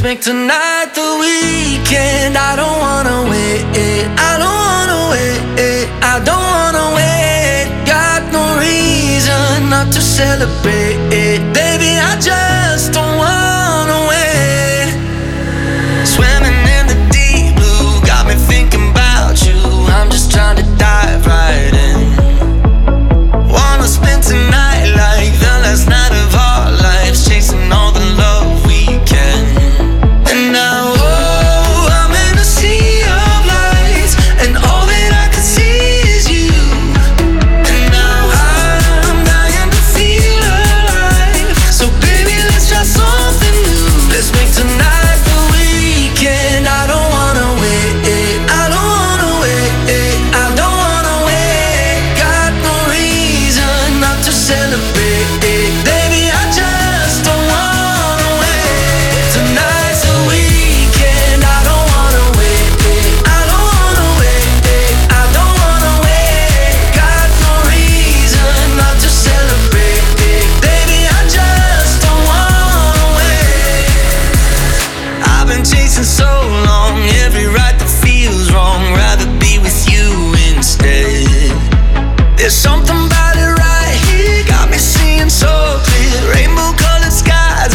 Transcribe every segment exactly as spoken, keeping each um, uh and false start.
make tonight the weekend. I don't wanna wait, I don't wanna wait, I don't wanna wait. Got no reason not to celebrate, baby, I just don't wanna wait. Swimming in the deep blue, got me thinking about you. I'm just trying to dive right in. Wanna spend tonight like the last night of our lives, chasing all the love we can. And now, oh, I'm in a sea of lights, and all that I can see is you. And now I'm dying to feel alive. So baby, let's try something new. Let's make tonight the weekend. I don't wanna wait, I don't wanna wait, I don't wanna wait. Got no reason not to celebrate, baby, I just don't wanna wait. Tonight's the weekend. I don't wanna wait, I don't wanna wait, I don't wanna wait. Got no reason not to celebrate, baby, I just don't wanna wait. I've been chasing so long, every right that feels wrong, rather be with you instead. There's something about it right here, got me seeing so clear, rainbow colored skies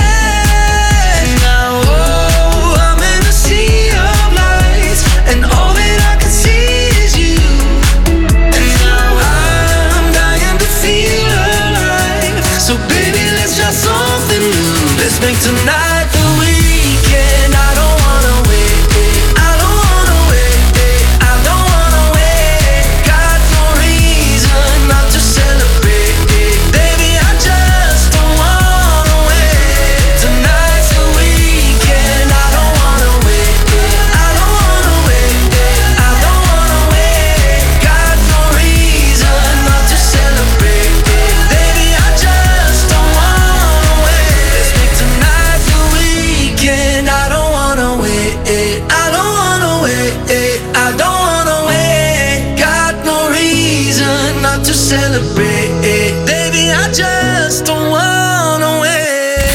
ahead. Now, oh, I'm in a sea of lights, and all that I can see is you. And now I'm dying to feel alive. So baby, let's try something new. Let's make tonight the weekend. I don't wanna wait, I don't wanna wait, I don't wanna wait. Got no reason not to celebrate, baby, I just don't wanna wait. Tonight's the weekend. I don't wanna wait, I don't wanna wait, I don't wanna wait. Got no reason not to celebrate, baby, I just don't wanna wait. Let's make tonight the weekend. I don't wanna wait, I don't wanna wait, I don't wanna wait. Got no reason not to celebrate, baby, I just don't wanna wait.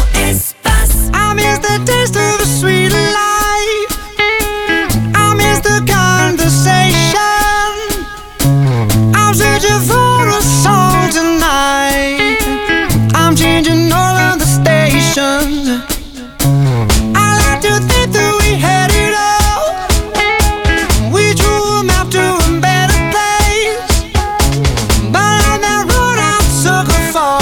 I miss the taste of a sweet life. I miss the conversation. I'm searching for a song tonight. I'm changing all of the stations. I like to think that we had it all. We drew a map to a better place, but on that road I'm sucker for.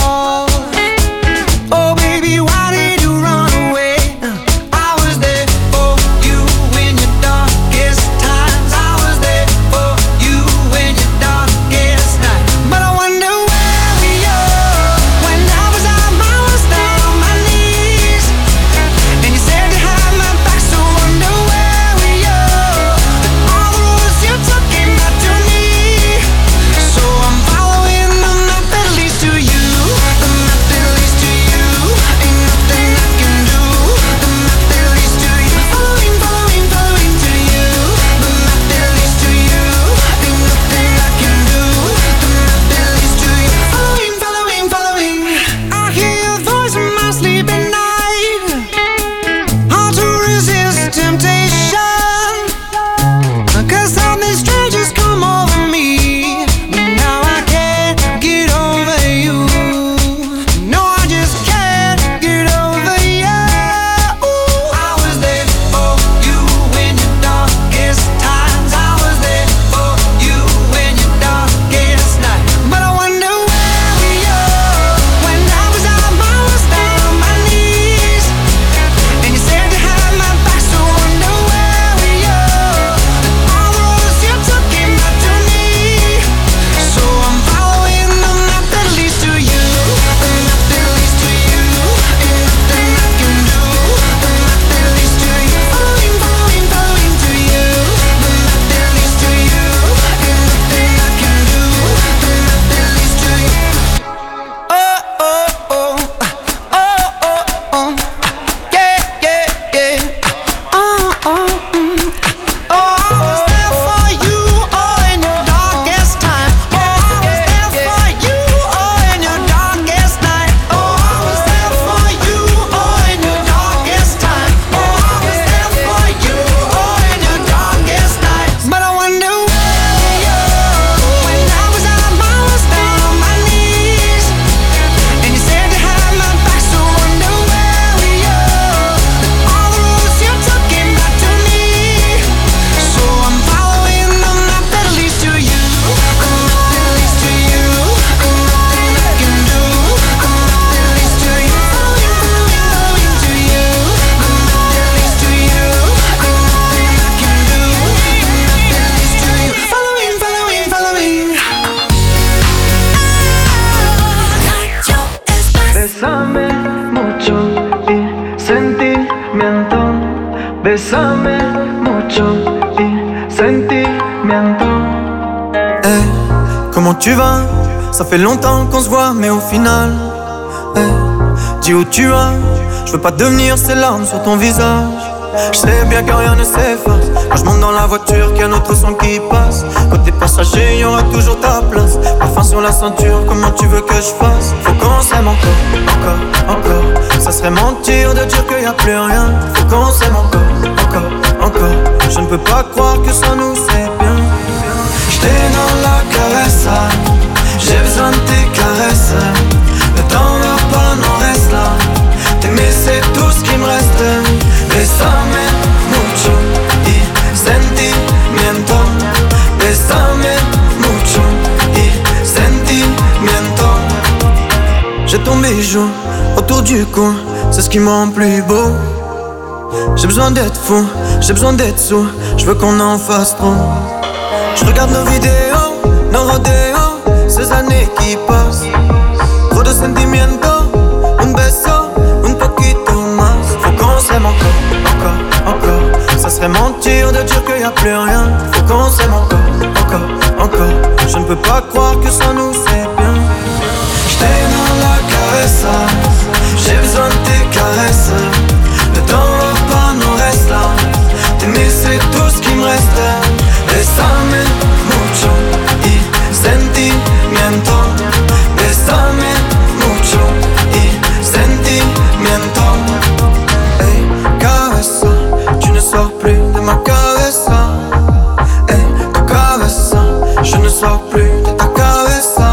Bésame mucho y sentimiento. Hey, comment tu vas? Ça fait longtemps qu'on se voit, mais au final, hey, dis où tu vas. Je veux pas devenir ces larmes sur ton visage. Je sais bien que rien ne s'efface. Quand je monte dans la voiture, qu'il y a notre son qui passe. Côté passager, y aura toujours ta place. Parfum sur la ceinture, comment tu veux que je fasse? Faut qu'on s'aime encore, encore, encore. Ça serait mentir de dire qu'il y a plus rien. Faut qu'on s'aime encore, encore, encore. Je ne peux pas croire que ça nous c'est bien. J't'ai dans la caresse, j'ai besoin de tes caresses. Le temps va pas, non reste là. T'aimer c'est tout ce qui me reste. Bésame mucho y sentimiento. Bésame mucho y sentimiento. J'ai ton bijou autour du cou, c'est ce qui me rend plus beau. J'ai besoin d'être fou, j'ai besoin d'être sous. Je veux qu'on en fasse trop. Je regarde nos vidéos, nos rodéos, ces années qui passent. Trop de sentimiento, un beso, un poquito más. Faut qu'on s'aime encore, encore, encore. Ça serait mentir de dire qu'il y a plus rien. Faut qu'on s'aime encore, encore, encore. Je ne peux pas croire que ça nous c'est bien. J't'ai dans la caresse, j'ai besoin de tes caresses. Le temps va pas, non reste là. T'aimer c'est tout ce qui me reste. Bésame mucho y sentimiento. Bésame mucho y sentimiento. Hey, cabeza, tu ne sors plus de ma cabeza. Hey, tu cabeza, je ne sors plus de ta cabeza.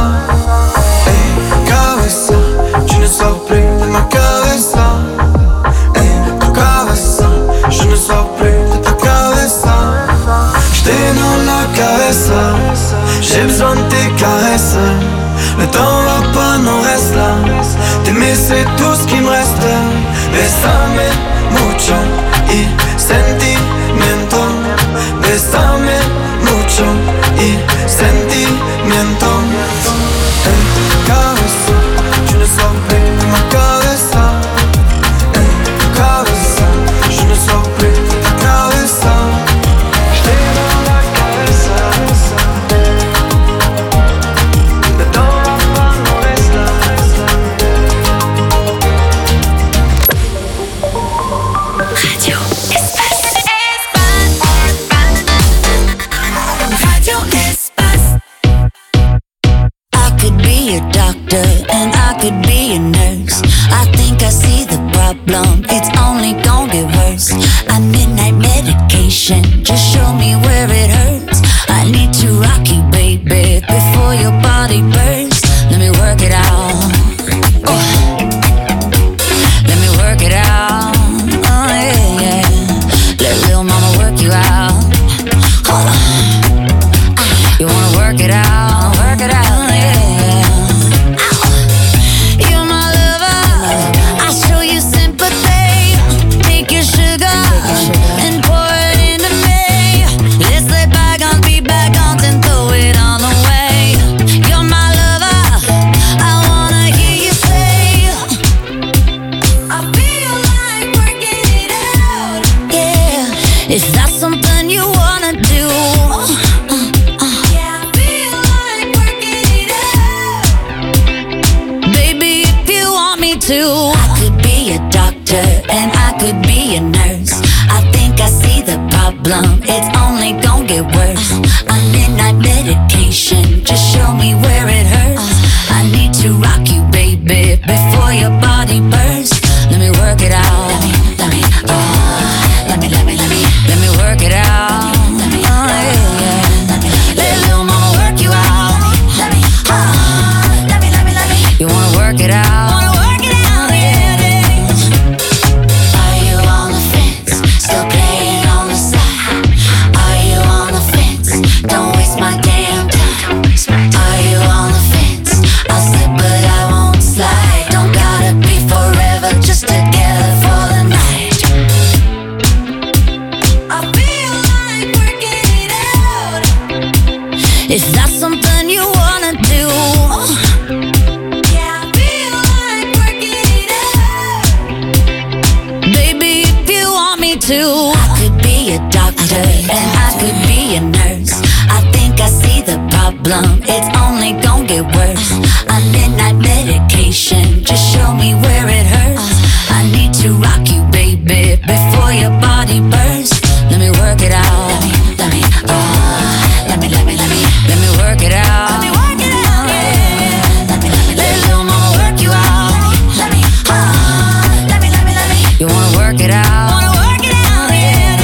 Hey, cabeza, tu ne sors plus de ma cabeza. Hey, tu cabeza, je ne sors plus de ta cabeza. J't'ai dans la caresse, j'ai besoin de tes caresses. Le temps va pas, non reste là. T'aimer c'est tout ce qui me reste. Bésame mucho y sentimiento. Bésame mucho y sentimiento. Hey, cabeza, tu ne sors plus de ma cabeza. Hey, cabeza, je ne sors plus de ta cabeza. J't'ai dans la caresse. Le temps va pas, non reste là. Radio Espace. Radio Espace. I could be a doctor and I could be a nurse. I think I see the problem, it's only gonna get worse. I need night medication, just show me where it hurts. I need to rock you, baby, before your body bursts. Let me work it out. Oh. Let me work it out. Oh yeah, yeah. Let little mama work you out. Oh. You wanna work it out, work it out, yeah. You're my lover, I show you sympathy. Take your sugar and pour it into me. Let's let bygones be bygones and throw it on away. You're my lover, I wanna hear you say, I feel like working it out. Yeah, if that's something you wanna do. Yeah, I feel like working it out. Baby, if you want me to. I could be a doctor and I could be a nurse. I think I see the problem, it's only gonna get worse. I need night medication, just show me where it hurts. I need to rock you, baby, before your body bursts. Let me work it out. Let me, let me, oh, let me, let me, let me, let me work it out. Let me, oh, yeah, yeah. Let little mama work you out. Let me, oh, let me, let me, let me. You wanna work it out? Wanna work it out, yeah, yeah. Are you on the fence? Still playing on the side? Are you on the fence? Don't waste my damn time. Are you on the fence? I'll slip but I won't slide. Don't gotta be forever, just together for the night. I feel like working it out. If that's something you wanna do. Yeah, I feel like working it out. Baby, if you want me to. I and I could be a nurse. I think I see the problem, it's only gon' get worse. A midnight medication, just show me where it hurts. I need to rock you, baby, before your body bursts. Let me work it out. Let me, let me, uh, let me, let me, let me, let me work it out. Let me work it out, yeah. Let me, let me, let me, little mama work you out. Let me, uh, let me, let me, let me. You wanna work it out? Wanna work it out, yeah.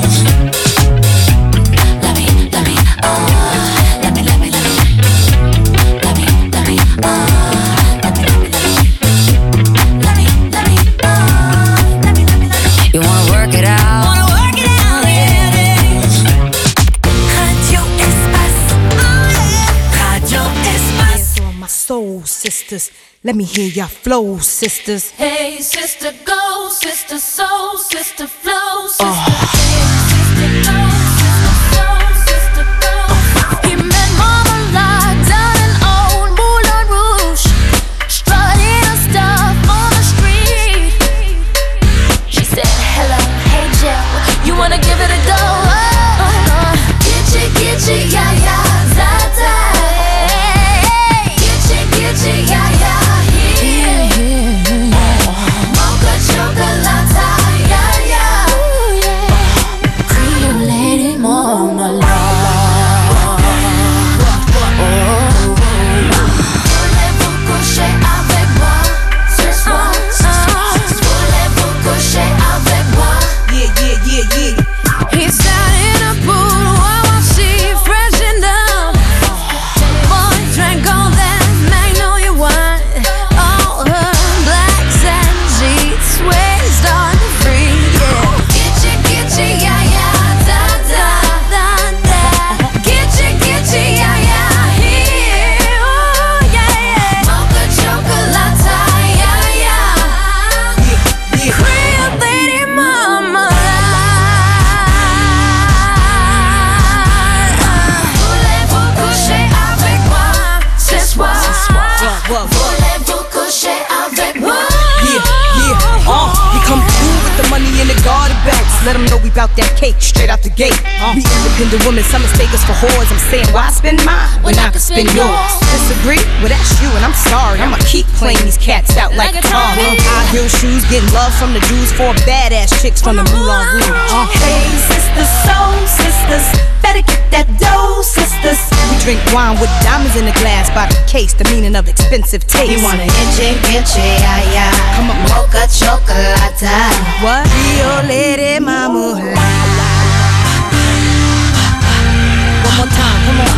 Let me, let me, uh, let me, let me, let me, let me, let me, uh, let me, let me, let me, let me, let me, uh, let me, let me, let me. You wanna work it out? Soul sisters, let me hear your flow, sisters. Hey, sister, go, sister, soul, sister, flow, sister. Oh. Hey, sister, go, sister, soul, sister, go. He met Mama locked down in old Moulin Rouge, strutting her stuff on the street. She said, hello, hey, Jill, you wanna give it a go? Oh, uh, Gitchy, gitchy, yeah, yeah, za-za. Yeah, yeah, yeah, mocha chocolate, yeah, yeah, ooh, yeah. Cream lady, mama, voulez-vous coucher avec moi ce soir? Voulez-vous coucher avec moi? Yeah, yeah, yeah, yeah. He sat in a pool while she freshened up. Boy drank all that magnolia wine. All her blacks and sheets waist on free, yeah. Gitchy, gitchy, yeah, yeah, da, da, da, da. Gitchy, gitchy, yeah, yeah, here, oh, yeah, yeah. Mocha chocolate, yeah, yeah. Cream lady mama. Voulez-vous coucher avec moi ce soir? Voulez-vous coucher avec moi? Yeah, yeah, uh, we come through with the money in the garter belts. Let them know we bout that cake straight out the gate. Uh, we independent women, some mistake us for whores. I'm saying, why spend mine when I can spend yours? Disagree? Well, that's you, and I'm sorry. I'ma keep playing these cats out like a car. Uh, high heel shoes, getting love from the Jews, four badass chicks from the Moulin Rouge. Uh, Hey, sisters, soul sisters, better get that dough, sisters. we drink wine with diamonds in the glass by the case, the meaning of expensive taste. You wanna itchy, itchy, yeah, yeah. Come on. Mocha chocolate. What? Rio Lady Mama. One more time, come on.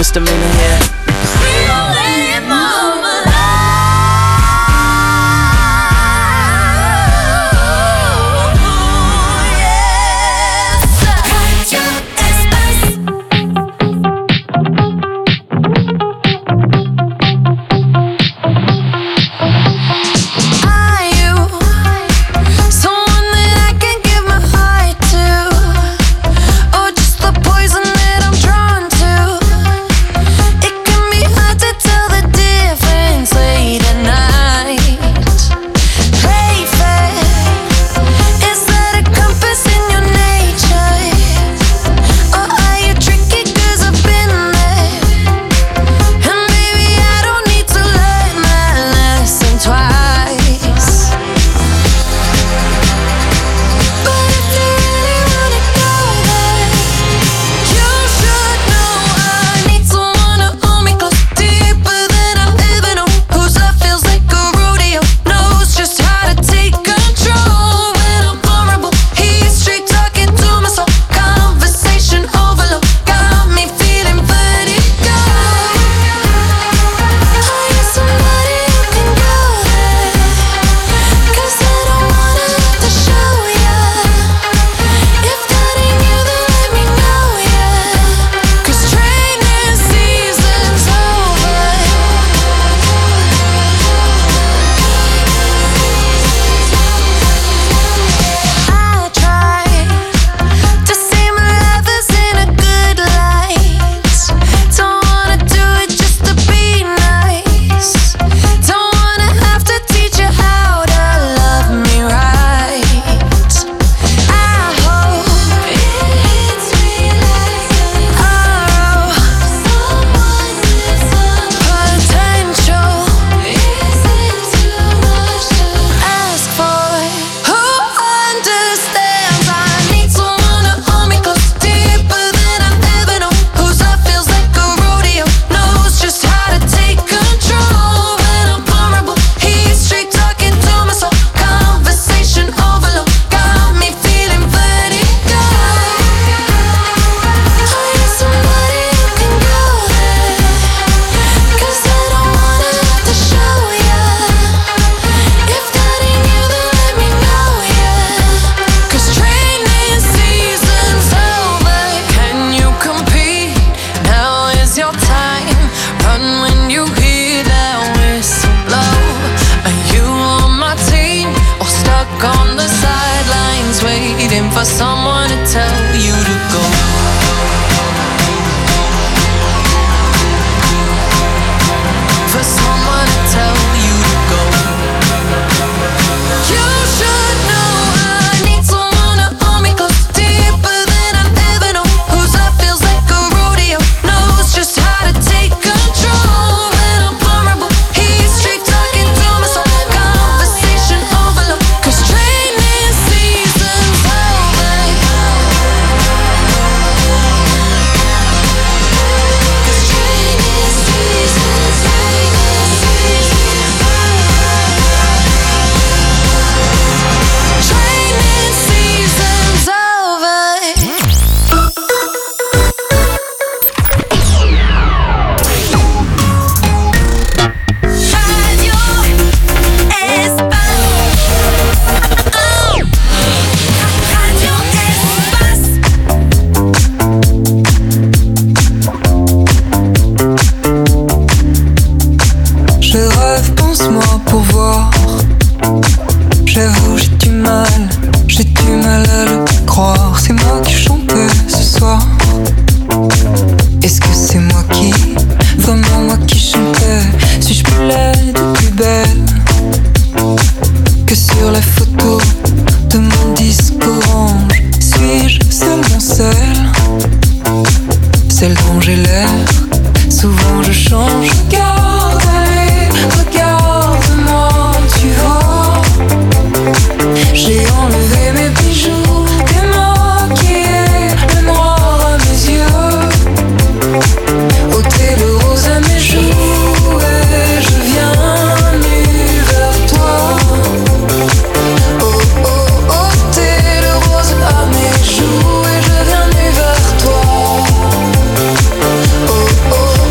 misdemeanor, yeah. for someone to tell you to go. For someone to tell you to go. You should know I need someone to hold me close, deeper than I've ever known. Whose love feels like a rodeo, knows just how to take control. When I'm vulnerable, he's straight talking to my soul. Conversation overload, 'cause training season's over. 'Cause training season's Training season's over. Radio Espace. Radio Espace. Je rêve, pense-moi pour voir. J'avoue, j'ai du mal, j'ai du mal à le croire. C'est moi qui chantais ce soir. Est-ce que c'est moi qui, vraiment moi qui chantais? Suis-je plus laide ou plus belle que sur la photo de mon disque orange? Suis-je seulement celle, celle dont j'ai l'air? Souvent je change. Regarde, allez, regarde-moi, tu vois. J'ai enlevé mes bijoux, démaquillé le noir à mes yeux, ôté le rose à mes joues, et je viens nu vers toi. Oh oh, ôté le rose à mes joues, et je viens nu vers toi. Oh oh,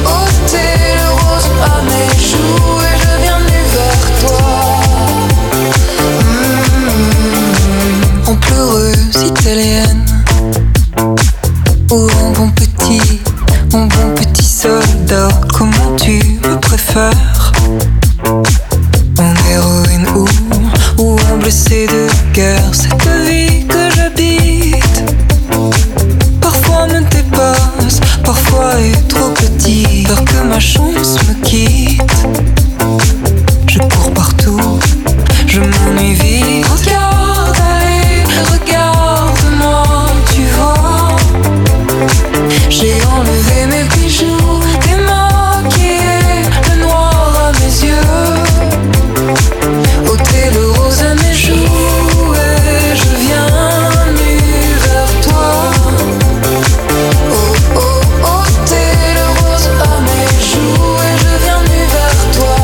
rue trop petit, peur que ma chance me quitte. Je cours partout, je m'ennuie vite. Regarde, allez, regarde-moi, tu vois. J'ai enlevé mes bijoux, démaquillé le noir à mes yeux, ôté le rose à mes joues, et je viens nu vers toi. Oh oh, ôté le rose à mes joues, et je viens nu vers toi.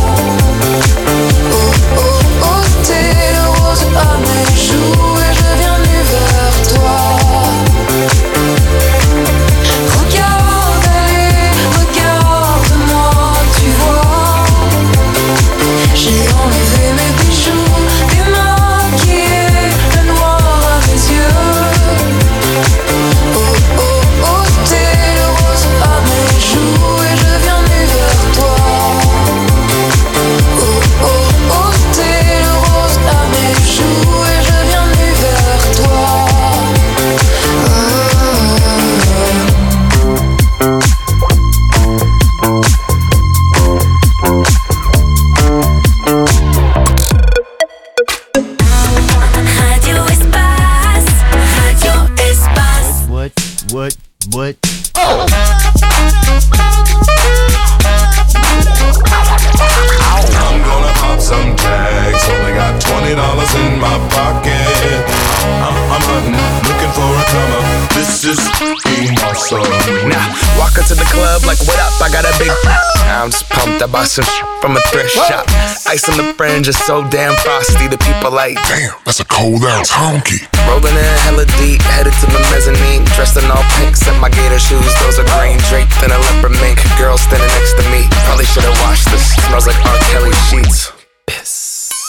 Oh oh, ôté le rose à mes joues, et je viens nu vers toi. Regarde, allez, regarde-moi, tu vois. J'ai enlevé mes bijoux, démaquillé le noir à mes yeux. Oh oh, ôté le rose à mes joues, et je viens nu vers toi. Oh oh, ôté le rose à mes joues, et je viens nu vers toi. Radio Espace, Radio Espace. What, what, what? I'm gonna pop some tags. Only got twenty dollars in my pocket. I'm, I'm hunting, looking for a comer. This is being awesome. Now, walk into the club like, what up? I got a big. I'm just pumped. I bought some from a thrift shop. Ice on the fringe is so damn frosty. The people like, Damn, that's a cold ass honky. rolling in hella deep, headed to the mezzanine. Dressed in all pink, set my gator shoes. Those are green, draped in a leopard mink. Girl standing next to me. Probably should've washed this. Smells like R. Kelly sheets. Piss.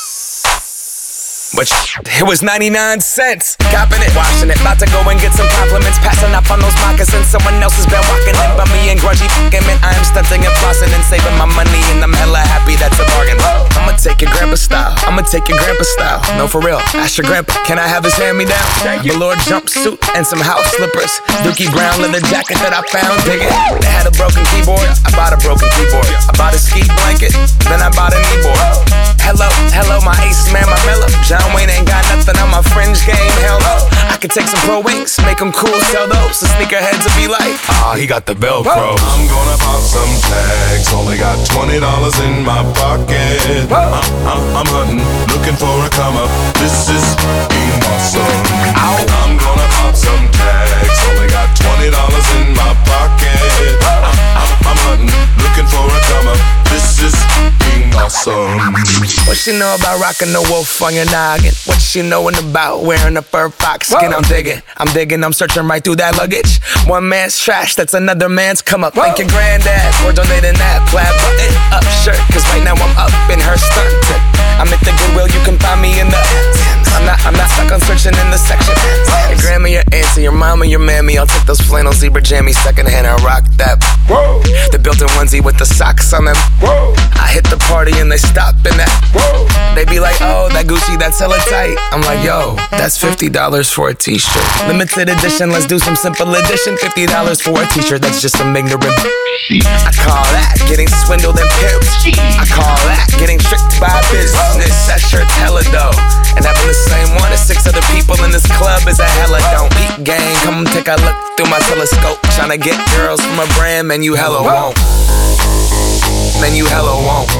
But it was ninety-nine cents. Copping it, washing it. About to go and get some compliments. Passing up on those moccasins. Someone else has been walking in by me and grungy fucking man. I am stunting and flossing and saving my money, and I'm hella happy that's a bargain. I'ma take your grandpa style. I'ma take your grandpa style. No, for real. Ask your grandpa, can I have his hand me down? Velour jumpsuit and some house slippers. Dookie brown leather jacket that I found. Dig it. They had a broken keyboard. I bought a broken keyboard. I bought a ski blanket. Then I bought a kneeboard. Hello, hello, my ace man, my mellow. John Wayne ain't got nothing on my fringe game, hell no. I could take some pro wings, make them cool, sell those. The sneakerheads will be like, ah, he got the Velcro. I'm gonna pop some tags. Only got twenty dollars in my pocket. I'm, I'm, I'm hunting, looking for a comer. This is being awesome. I'm gonna pop some tags. Only got twenty dollars in my pocket. I'm, I'm, I'm hunting, looking for a comer. This is being awesome. What she know about rocking the wolf on your noggin? What she knowin' about wearing a fur fox skin? I'm digging, I'm digging, I'm searching right through that luggage. One man's trash, that's another man's come up. Thank your granddad for donating that plaid button up shirt. Cause right now I'm up in her skirt. I'm at the Goodwill, you can find me in the I'm not, I'm not stuck on searching in the section. Your grandma, your auntie, your mama, your mammy. I'll take those flannel zebra jammies secondhand and rock that. Whoa. The built-in onesie with the socks on them. Whoa. I hit the party and they stop in that. Whoa. They be like, oh, that Gucci, that's hella tight. I'm like, yo, that's fifty dollars for a t-shirt. Limited edition, let's do some simple edition. fifty dollars for a t-shirt, that's just some ignorant. I call that getting swindled and pimped. I call that getting tricked by business. That shirt's hella dope. And having the same one as six other people in this club is a hella don't. Peep gang, come take a look through my telescope. Tryna get girls from a brand, man, you hella won't. Man, you hella won't.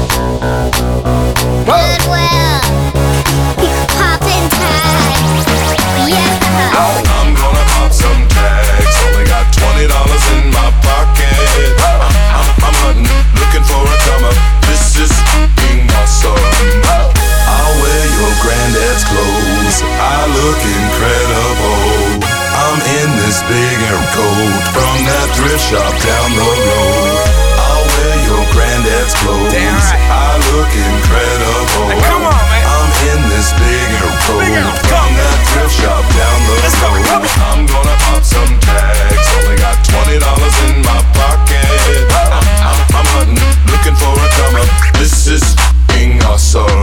Goodwill, poppin' tags, yeah. I'm gonna pop some tags. Only got twenty dollars in my pocket. I'm, I'm, I'm hunting, looking for a comer. This is being awesome. I'll wear your granddad's clothes. I look incredible. I'm in this big air coat from that thrift shop down the road. I'll wear your granddad's clothes. Damn right. I look incredible. Hey, come on, man. I'm in this big air coat from that thrift shop down the Let's go, road. come on. I'm gonna pop some tags. Only got twenty dollars in my pocket. I'm, I'm, I'm hunting, looking for a comer. This is being awesome.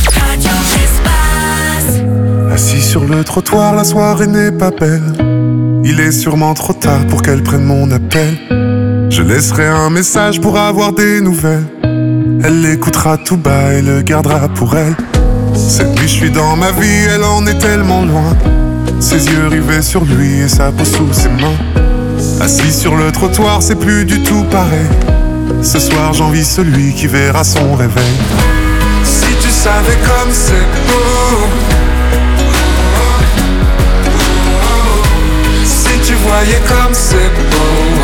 Radio Espace. Assis sur le trottoir, la soirée n'est pas belle. Il est sûrement trop tard pour qu'elle prenne mon appel. Je laisserai un message pour avoir des nouvelles. Elle l'écoutera tout bas et le gardera pour elle. Cette nuit je suis dans ma vie, elle en est tellement loin. Ses yeux rivés sur lui et sa peau sous ses mains. Assis sur le trottoir, c'est plus du tout pareil. Ce soir j'envie celui qui verra son réveil. Si tu savais comme c'est beau, si tu voyais comme c'est beau.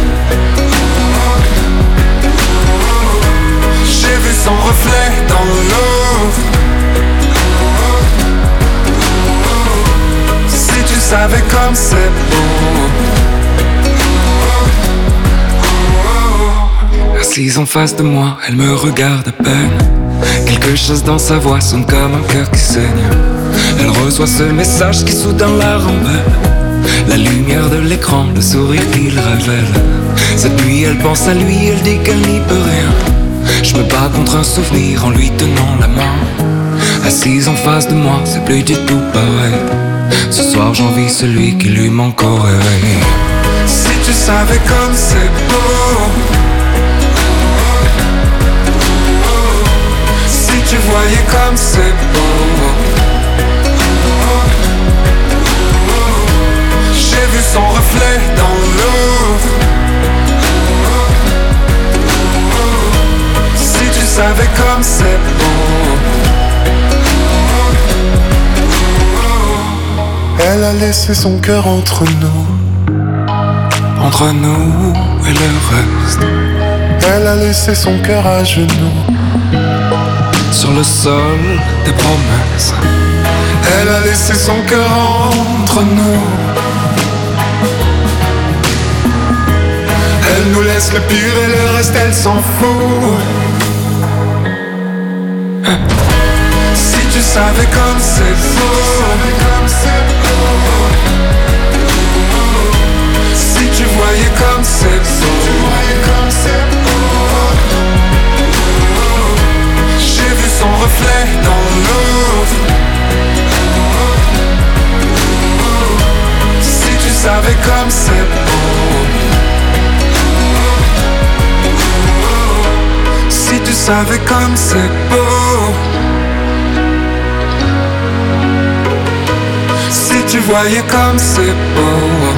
J'ai vu son reflet dans l'eau. Si tu savais comme c'est beau. Assise en face de moi, elle me regarde à peine. Quelque chose dans sa voix sonne comme un cœur qui saigne. Elle reçoit ce message qui soudain la rembelle. La lumière de l'écran, le sourire qu'il révèle. Cette nuit elle pense à lui, elle dit qu'elle n'y peut rien. Je me bats contre un souvenir en lui tenant la main. Assise en face de moi, c'est plus du tout pareil. Ce soir j'envie celui qui lui manque au réveil. Si tu savais comme c'est beau. Si tu voyais comme c'est beau. J'ai vu son reflet dans l'eau. Si tu savais comme c'est beau. Elle a laissé son cœur entre nous. Entre nous et le reste. Elle a laissé son cœur à genoux. Sur le sol des promesses. Elle a laissé son cœur entre nous. Elle nous laisse le pire et le reste elle s'en fout. Si tu savais comme c'est beau. Si tu voyais comme c'est beau. J'ai vu son reflet dans l'eau. Si tu savais comme c'est beau. Si tu savais comme c'est beau. Si tu voyais comme c'est beau.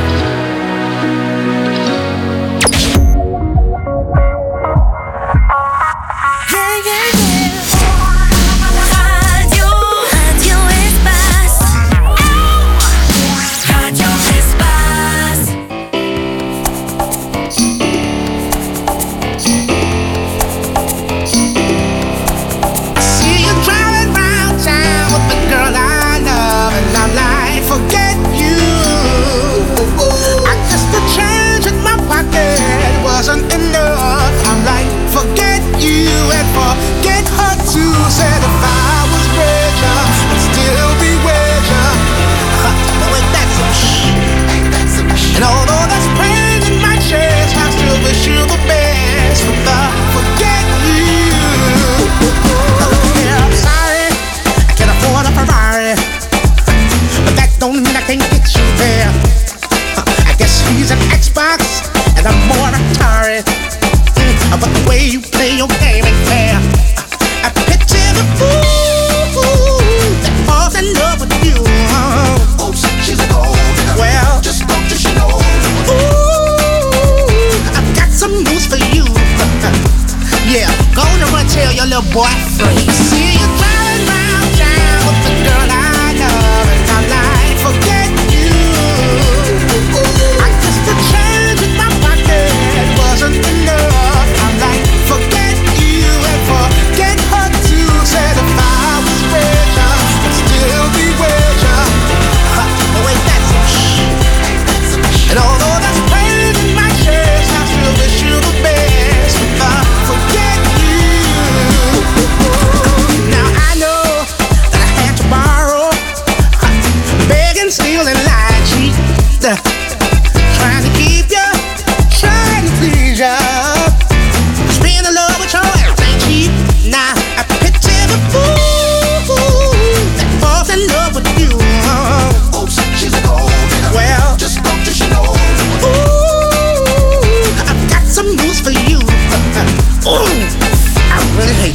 Forget you.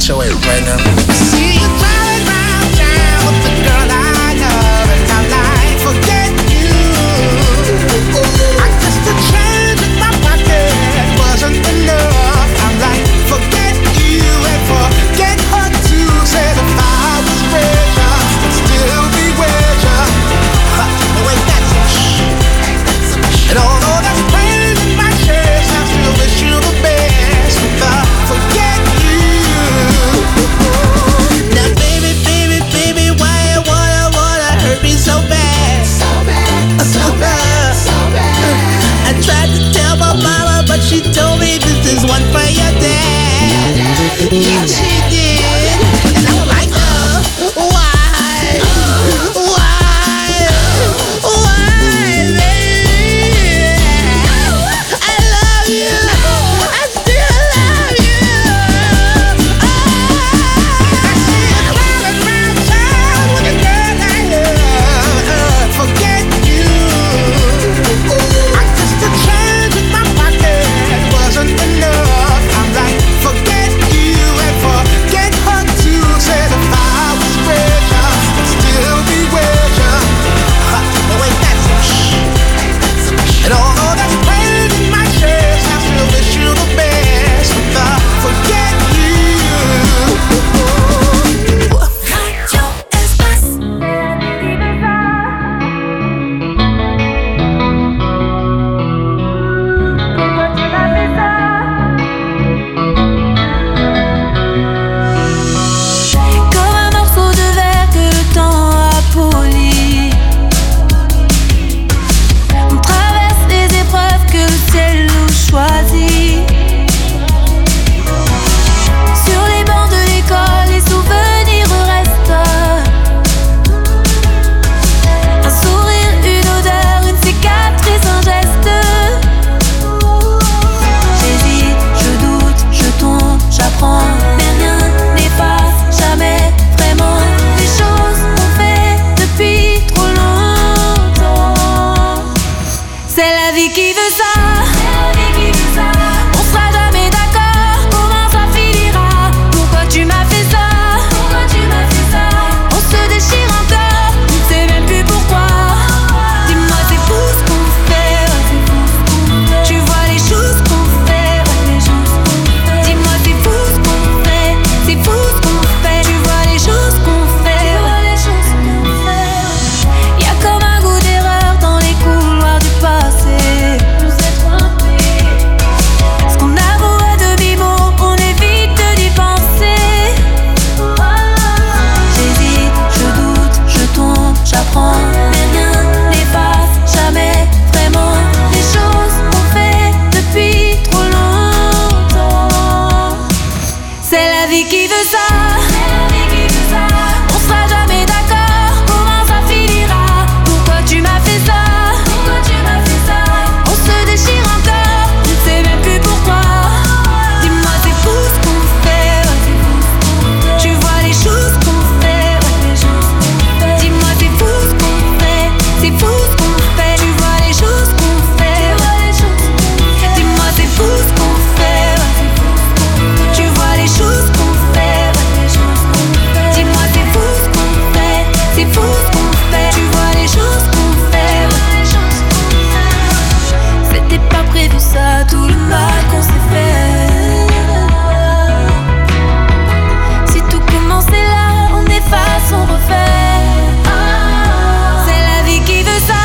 show it right now. See you driving round town with the girl I love, and I'm like, forget you. I guess the change in my pocket wasn't enough. I'm like, forget you and forget her too. Said if I was richer, I'd still be with ya. Huh, oh, ain't that some shit? And although that's pain in my chest, I still wish you the best. But I forget you. Now baby, baby, baby, why you wanna, wanna hurt me so bad? So bad, so bad, so bad. I tried to tell my mama, but she told me this is one for your dad. Yeah, she did. And I'm like, uh, why? Why? Why, baby? I love you. I still love you. I see you driving round town with a girl I love. Forget you. I guess the change in my pocket wasn't enough. I'm like, forget you and forget her too. Said if I was richer, I'd still be with ya. Huh, oh, ain't that some shit? And although that's pain in my chest, I still wish you the best. But I forget you. Radio Espace. Comme un morceau de verre que le temps a poli, on traverse les épreuves que le ciel nous choisit. Sur les bancs de l'école, les souvenirs restent. Un sourire, une odeur, une cicatrice, un geste. J'hésite, je doute, je tombe, j'apprends, mais rien n'efface jamais vraiment les choses qu'on fait depuis trop longtemps. C'est la vie qui veut ça. On sera jamais d'accord, comment ça finira? Pourquoi tu m'as fait ça? Pourquoi tu m'as fait ça? On se déchire encore, on ne sait même plus pourquoi. Dis-moi c'est fou ce qu'on fait, ouais, c'est fou ce qu'on fait. Tu vois les choses qu'on fait, ouais, les choses qu'on fait. Dis-moi c'est fou ce qu'on fait, c'est fou ce qu'on fait. Tu vois les choses qu'on fait, ouais, les choses qu'on fait. Y'a comme un goût d'erreur dans les couloirs du passé. On s'est trompé. Ce qu'on avoue à demi-mot, on évite d'y penser. J'hésite, je doute, je tombe, j'apprends, mais rien n'efface jamais vraiment les choses qu'on fait depuis trop longtemps. C'est la vie qui veut ça. On sera jamais d'accord, comment ça finira? Pourquoi tu m'as fait ça? Pourquoi tu m'as fait ça? On se déchire encore, on ne sait même plus pourquoi. Dis-moi c'est fou ce qu'on fait, ouais, c'est fou ce qu'on fait. Tu vois les choses qu'on fait, ouais, les choses qu'on fait. Dis-moi c'est fou ce qu'on fait, c'est fou ce qu'on fait. Tu vois les choses qu'on fait, ouais, les choses qu'on fait. Dis-moi c'est fou ce qu'on fait, ouais, c'est fou ce qu'on fait. Tu vois les choses qu'on fait, ouais, les choses qu'on fait. Dis-moi c'est fou ce qu'on fait, c'est fou ce qu'on fait. Tu vois les choses qu'on fait, ouais, les choses qu'on fait. C'était pas prévu ça, tout le mal qu'on s'est fait. Si tout commençait là, on efface, on refait. C'est la vie qui veut ça.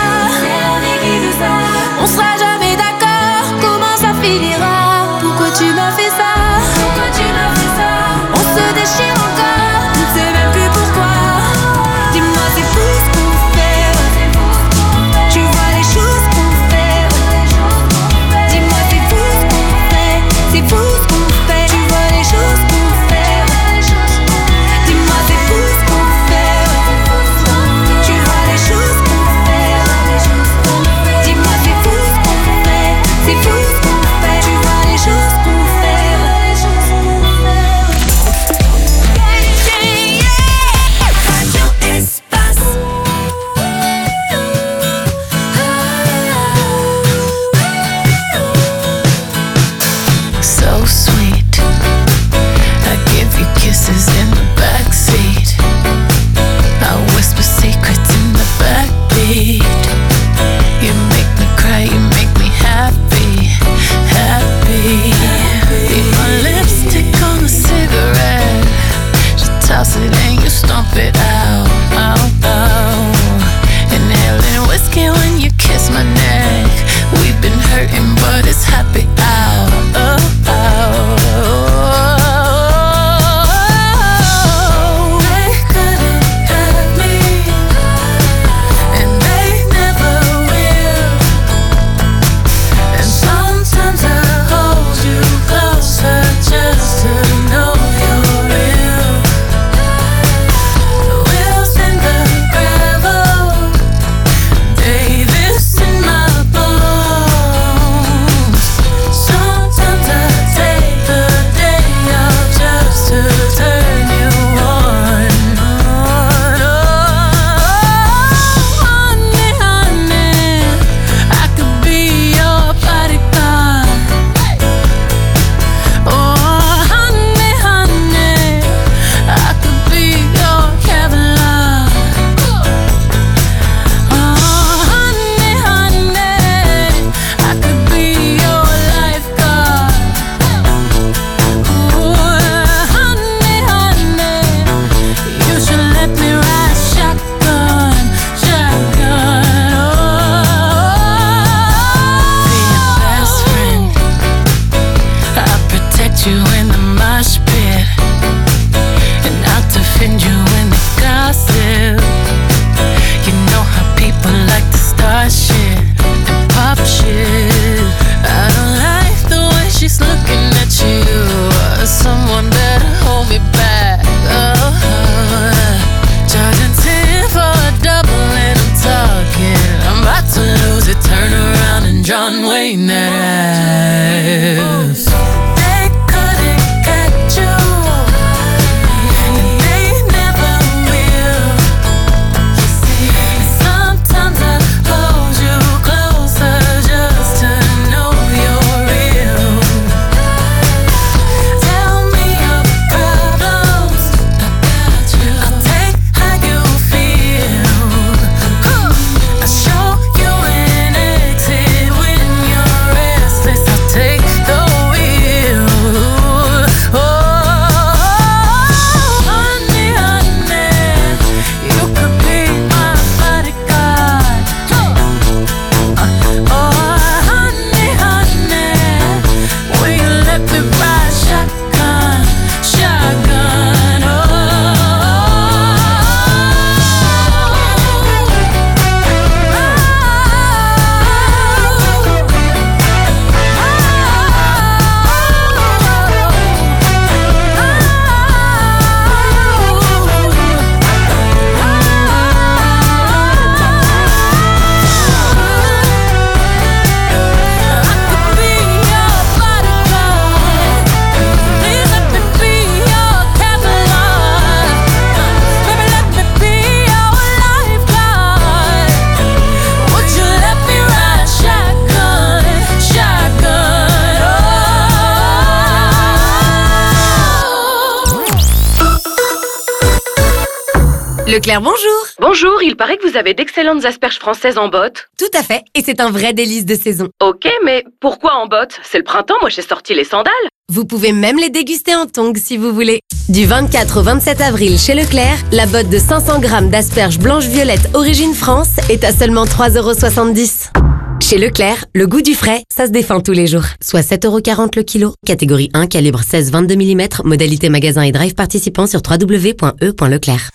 On sera jamais d'accord, comment ça finira? Pourquoi tu m'as fait ça? Pourquoi tu m'as fait ça? On se déchire encore, on ne sait même plus pourquoi. Dis-moi c'est fou ce qu'on fait, ouais, c'est fou ce qu'on fait. Tu vois les choses qu'on fait, ouais, les choses qu'on fait. Dis-moi c'est fou ce qu'on fait, c'est fou ce qu'on fait. Tu vois les choses qu'on fait, ouais, les choses qu'on fait. Dis-moi c'est fou ce qu'on fait, ouais, c'est fou ce qu'on fait. Tu vois les choses qu'on fait, ouais, les choses qu'on fait. Dis-moi c'est fou ce qu'on fait, c'est fou ce qu'on fait. Tu vois les choses qu'on fait, ouais, les choses qu'on fait. Leclerc, bonjour. Bonjour, il paraît que vous avez d'excellentes asperges françaises en botte. Tout à fait, et c'est un vrai délice de saison. Ok, mais pourquoi en botte? C'est le printemps, moi j'ai sorti les sandales. Vous pouvez même les déguster en tongs si vous voulez. Du vingt-quatre au vingt-sept avril chez Leclerc, la botte de cinq cents grammes d'asperges blanches-violettes origine France est à seulement trois euros soixante-dix. Chez Leclerc, le goût du frais, ça se défend tous les jours. Soit sept euros quarante le kilo. Catégorie un, calibre seize vingt-deux millimètres. Modalité magasin et drive participant sur w w w point e point leclerc.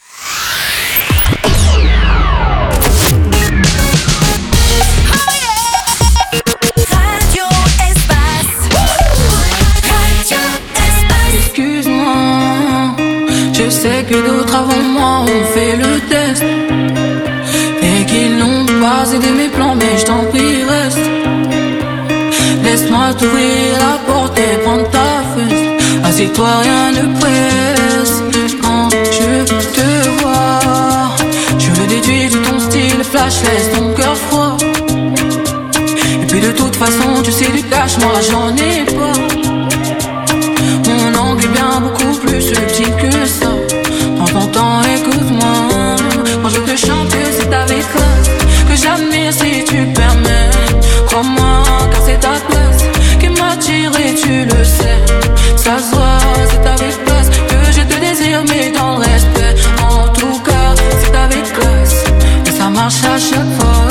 Excuse-moi, je sais que d'autres avant moi ont fait le test et qu'ils n'ont pas aidé mes plans, mais je t'en prie reste. Laisse-moi t'ouvrir la porte et prendre ta fesse. Assieds-toi, rien ne presse. Quand je te vois, je le déduis de ton style flash, laisse ton cœur froid. Et puis de toute façon, tu sais du cash, moi j'en ai pas. Mon angle est bien beaucoup plus subtil que ça. Prends ton temps, écoute-moi. Quand je te chante, c'est avec classe que j'admire si tu permets. Crois-moi, car c'est ta place qui m'attire et tu le sais. Ça se voit, c'est avec classe que je te désire, mais dans le respect. En tout cas, c'est avec classe et ça marche à chaque fois.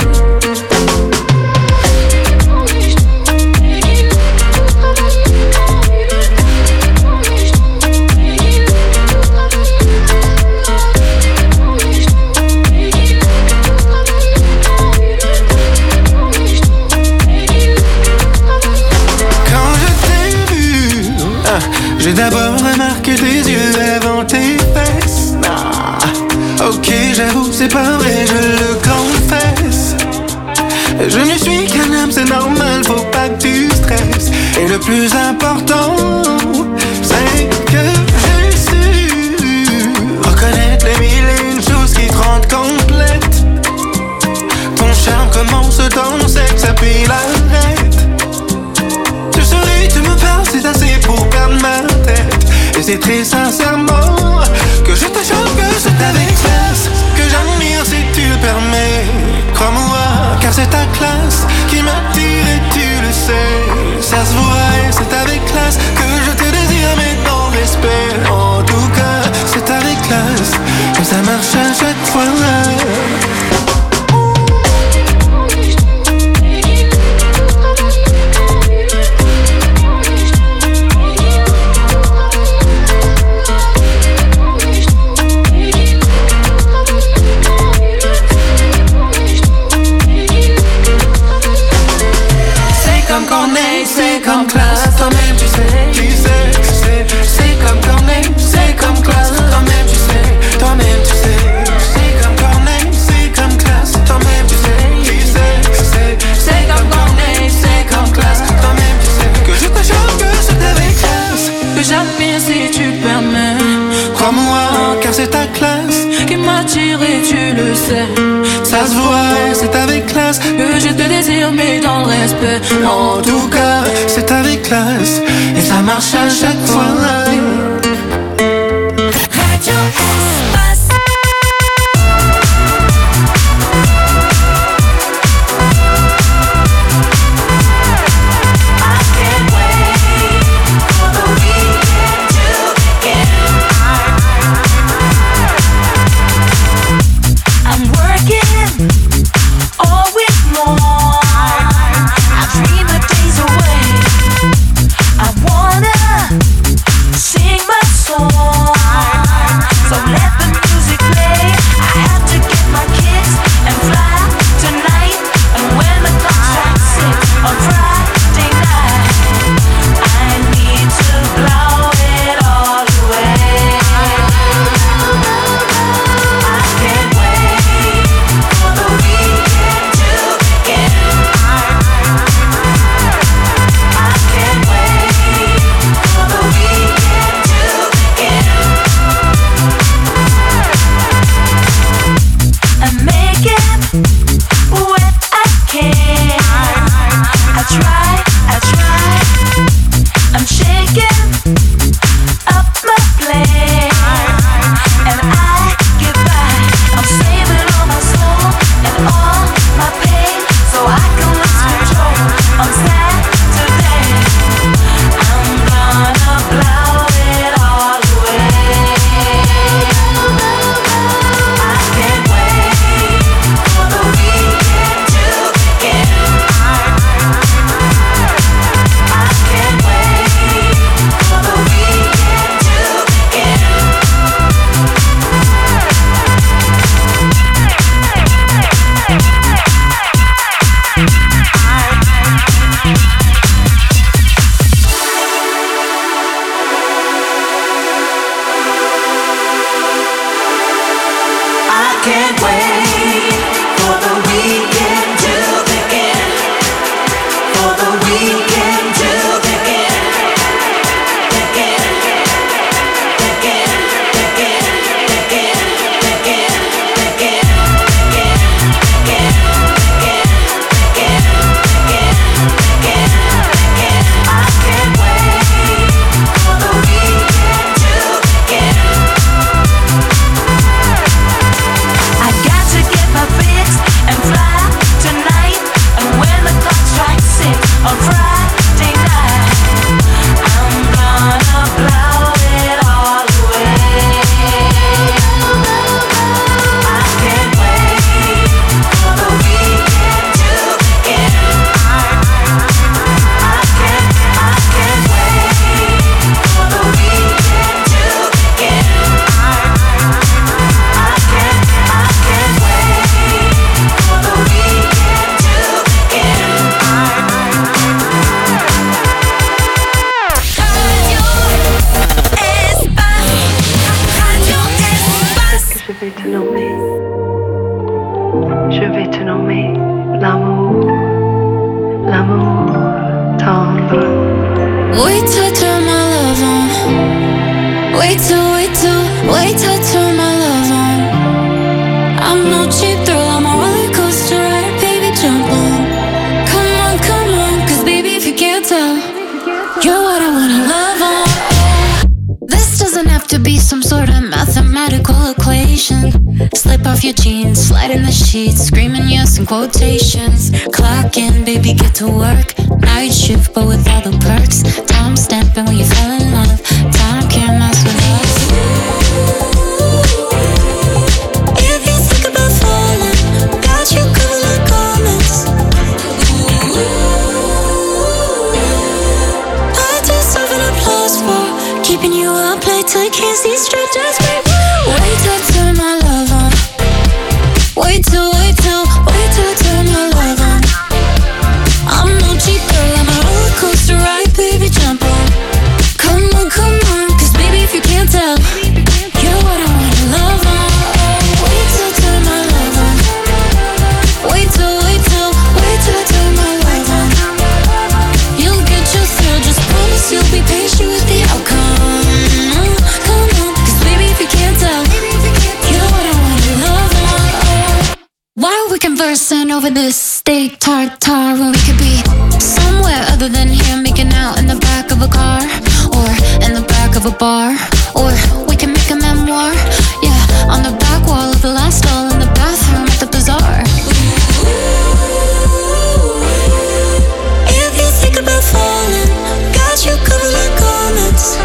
J'ai d'abord remarqué tes yeux avant tes fesses. Ah, ok, j'avoue, c'est pas vrai, je le confesse. Je ne suis qu'un homme, c'est normal, faut pas que tu stresses. Et le plus important, c'est que j'ai su reconnaître les mille et une choses qui te rendent complète. Ton charme commence dans le sexe, ça puis l'arrête. Tu souris, tu me parles, c'est assez pour perdre ma tête. Et c'est très sincèrement que je te chante, que c'est avec classe que j'admire si tu le permets. Crois-moi, car c'est ta classe qui m'attire et tu le sais. Ça se voit et c'est avec classe que je te désire, mais dans le respect. En tout cas, c'est avec classe que ça marche à chaque fois. C'est comme classe, toi-même tu sais, tu sais, tu sais. C'est comme Corneille, c'est comme classe, toi-même tu sais, toi-même tu sais. C'est comme Corneille, c'est comme classe, toi-même tu sais, tu sais, tu sais. C'est comme Corneille, c'est comme classe, toi-même tu sais. Que je te chante, que c'est avec classe que j'admire si tu permets. Crois-moi, car c'est ta classe qui m'attire et tu le sais. Ça se voit, c'est avec classe que je te désire, mais dans le respect. En tout cas, c'est avec classe et ça marche à chaque fois. Radio Espace. Wait till I turn my love on. Wait till, wait till, wait till I turn my love on. I'm no cheap thrill, I'm a roller coaster ride, baby, jump on. Come on, come on, cause baby, if you can't tell, you're what I wanna love on. This doesn't have to be some sort of mathematical equation. Slip off your jeans, slide in the sheets, screaming yes in quotations. Clock in, baby, get to work. Night shift, but with all the perks. Time stamping when you fell in love. Time can't mess with us. If you think about falling, got you covered like garments. I deserve an applause for keeping you up late till you can't see straight. Just wait, wait till I turn my love on. Wait till, wait till, wait till I turn my love on. I'm no cheap girl, I'm a roller coaster ride, baby, jump on. Come on, come on, cause baby, if you can't tell, you're what I wanna love on. Wait till I turn my love on. Wait till, wait till, wait till I turn my love on. You'll get your thrill, just promise you'll be patient with the outcome. Come on, cause baby, if you can't tell, you're what I wanna love on. Why are we conversing over this steak tartare when we could be somewhere other than here, making out in the back of a car, or in the back of a bar, or we can make a memoir, yeah, on the back wall of the last stall in the bathroom at the bazaar. If you think about falling, got you covered like garments.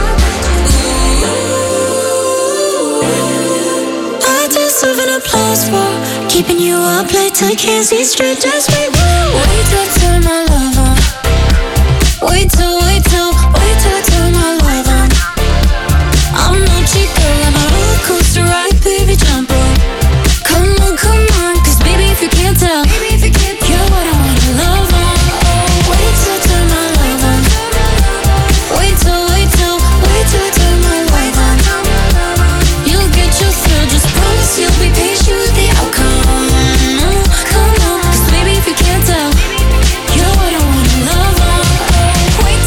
I deserve an applause for keeping you up late till you can't see straight. Just wait, wait till I turn my love on. Wait till, wait till, wait till I turn my love on. I'm no cheap girl, I'm a roller coaster ride, baby, jump on. Come on, come on, cause baby, if you can't tell, you're what I wanna love on. Wait till I turn my love on. Wait till, wait till, wait till I turn my love on. You'll get your thrill, just promise you'll be patient with the outcome. Come on, cause baby, if you can't tell, you're what I wanna love on. Wait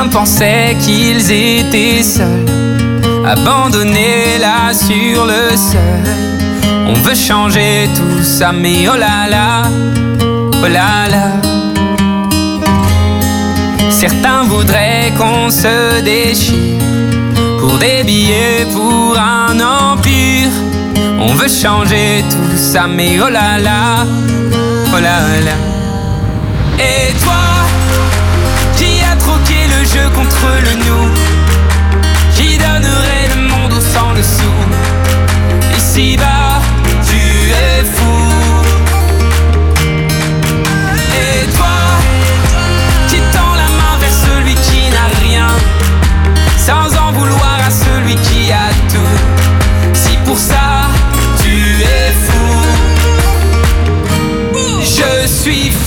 Certains pensaient qu'ils étaient seuls, abandonnés là sur le seuil. On veut changer tout ça, mais oh là là, oh là là. Certains voudraient qu'on se déchire pour des billets, pour un empire. On veut changer tout ça, mais oh là là, oh là là. Et toi, qui a troqué le jeu contre le nous, qui donnerait le monde au sang le sou. Ici-bas, tu es fou. Et toi, qui tend la main vers celui qui n'a rien, sans en vouloir à celui qui a tout. Si pour ça, tu es fou, je suis fou.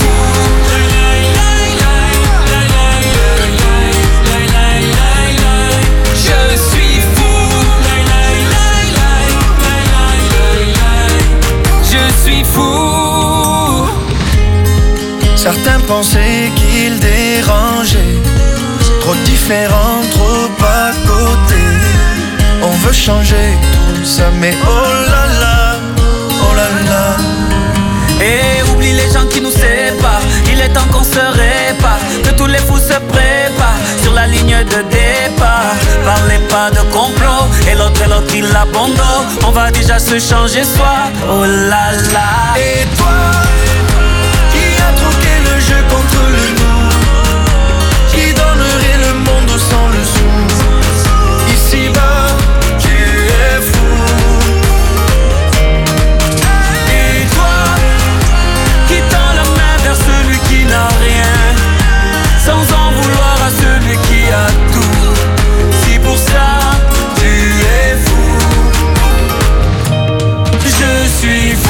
Certains pensaient qu'ils dérangeaient, trop différents, trop à côté. On veut changer tout ça, mais oh là là, oh là là. Et oublie les gens qui nous séparent, il est temps qu'on se répare, que tous les fous se préparent sur la ligne de départ. Parlez pas de complot, et l'autre et l'autre il abandonne. On va déjà se changer soi, oh là là. Et toi, le jeu contre le nous, qui donnerait le monde sans le sou. Ici-bas, tu es fou. Et toi, qui tend la main vers celui qui n'a rien, sans en vouloir à celui qui a tout. Si pour ça, tu es fou, je suis fou.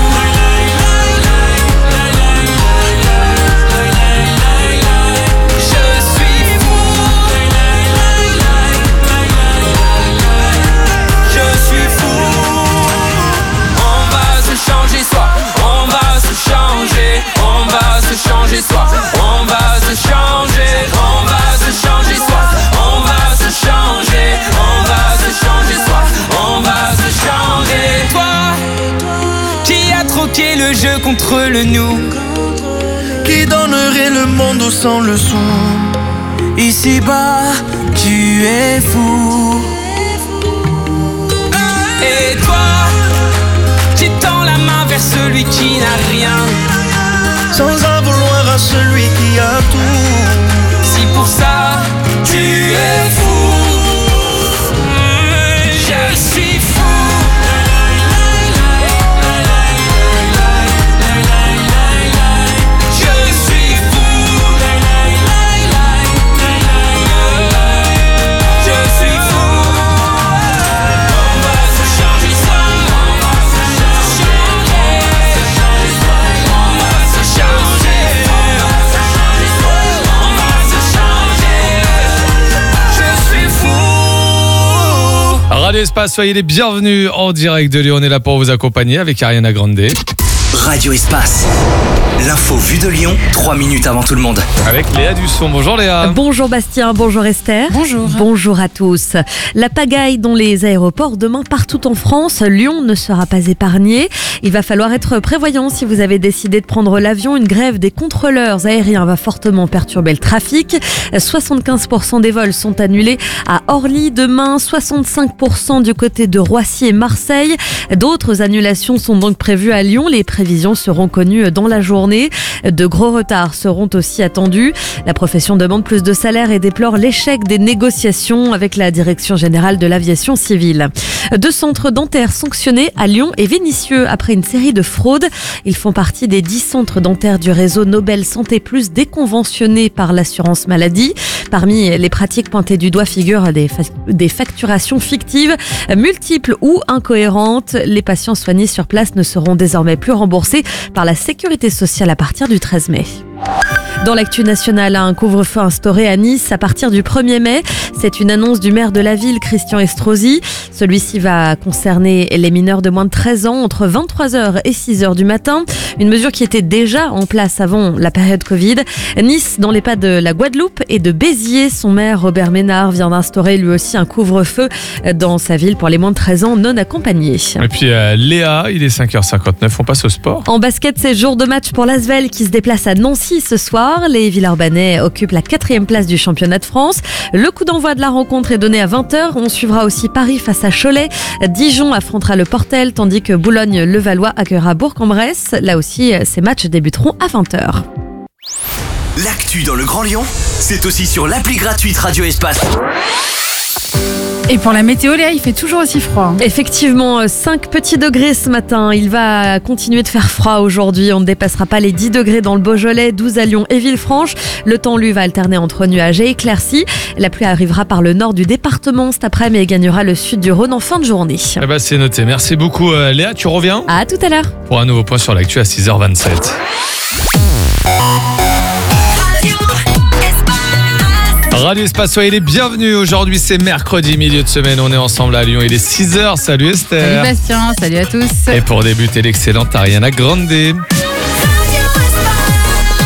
Changer soi, on va se changer, on va se changer soi, on va se changer, on va se changer soi, on va se changer. Toi, qui a troqué le jeu contre le nous, qui donnerait le monde au sang le sou. Ici-bas, tu es fou. Et toi, qui tend la main vers celui qui n'a rien, sans en vouloir à celui qui a tout. Si pour ça, tu es fou, je suis fou. Je suis fou. Je suis fou. On va se changer soi, on va se changer, on va se changer, on va se changer soi, on va se changer. Je suis fou. Radio Espace, soyez les bienvenus en direct de Lyon. On est là pour vous accompagner avec Ariana Grande. Radio Espace, l'info vue de Lyon, trois minutes avant tout le monde. Avec Léa Dusson. Bonjour Léa. Bonjour Bastien, bonjour Esther. Bonjour. Bonjour à tous. La pagaille dans les aéroports demain partout en France. Lyon ne sera pas épargné. Il va falloir être prévoyant si vous avez décidé de prendre l'avion. Une grève des contrôleurs aériens va fortement perturber le trafic. soixante-quinze pour cent des vols sont annulés à Orly demain, soixante-cinq pour cent du côté de Roissy et Marseille. D'autres annulations sont donc prévues à Lyon. Les prévisions seront connues dans la journée. De gros retards seront aussi attendus. La profession demande plus de salaire et déplore l'échec des négociations avec la Direction générale de l'aviation civile. Deux centres dentaires sanctionnés à Lyon et Vénissieux après une série de fraudes. Ils font partie des dix centres dentaires du réseau Nobel Santé Plus déconventionnés par l'assurance maladie. Parmi les pratiques pointées du doigt figurent des, fa- des facturations fictives, multiples ou incohérentes. Les patients soignés sur place ne seront désormais plus remboursés par la sécurité sociale à partir du treize mai. Dans l'actu nationale, un couvre-feu instauré à Nice à partir du premier mai. C'est une annonce du maire de la ville, Christian Estrosi. Celui-ci va concerner les mineurs de moins de treize ans entre vingt-trois heures et six heures du matin. Une mesure qui était déjà en place avant la période Covid. Nice, dans les pas de la Guadeloupe et de Béziers, son maire Robert Ménard vient d'instaurer lui aussi un couvre-feu dans sa ville pour les moins de treize ans non accompagnés. Et puis euh, Léa, il est cinq heures cinquante-neuf, on passe au sport. En basket, c'est jour de match pour l'Asvel qui se déplace à Nancy ce soir. Les Villeurbanais occupent la quatrième place du championnat de France. Le coup d'envoi de la rencontre est donné à vingt heures. On suivra aussi Paris face à Cholet. Dijon affrontera le Portel, tandis que Boulogne-Levallois accueillera Bourg-en-Bresse. Là aussi, ces matchs débuteront à vingt heures. L'actu dans le Grand Lyon, c'est aussi sur l'appli gratuite Radio Espace. Et pour la météo, Léa, il fait toujours aussi froid. Effectivement, cinq petits degrés ce matin. Il va continuer de faire froid aujourd'hui. On ne dépassera pas les dix degrés dans le Beaujolais, douze à Lyon et Villefranche. Le temps, lui, va alterner entre nuages et éclaircies. La pluie arrivera par le nord du département cet après-midi et gagnera le sud du Rhône en fin de journée. Eh ben, c'est noté. Merci beaucoup, euh, Léa. Tu reviens ? À tout à l'heure. Pour un nouveau point sur l'actu à six heures vingt-sept. Radio Espace, soyez les bienvenus. Aujourd'hui, c'est mercredi, milieu de semaine. On est ensemble à Lyon. Il est six heures. Salut Esther. Salut Bastien, salut à tous. Et pour débuter, l'excellente Ariana Grande.